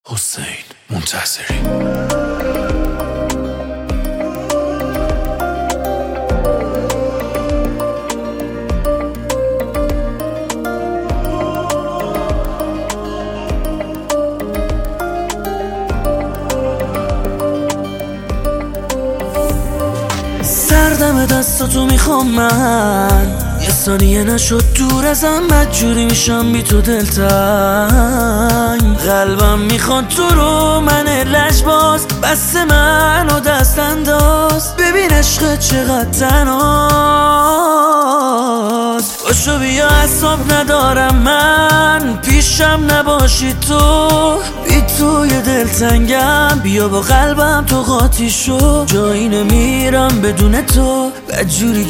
حسین منتصری. سردم دستاتو میخوام من، یه ثانیه نشد دور ازم، مجبوری میشم بی تو دلتنگ. قلبم میخواد تو رو، من لجباز بس منو دست انداز. ببین عشق چقدر تنهاست، باشو بیا اعصاب ندارم من، پیشم نباشی تو، بی تو یه دلتنگم. بیا با قلبم تو قاطی شو، جایی نمیرم بدون تو، بدجوری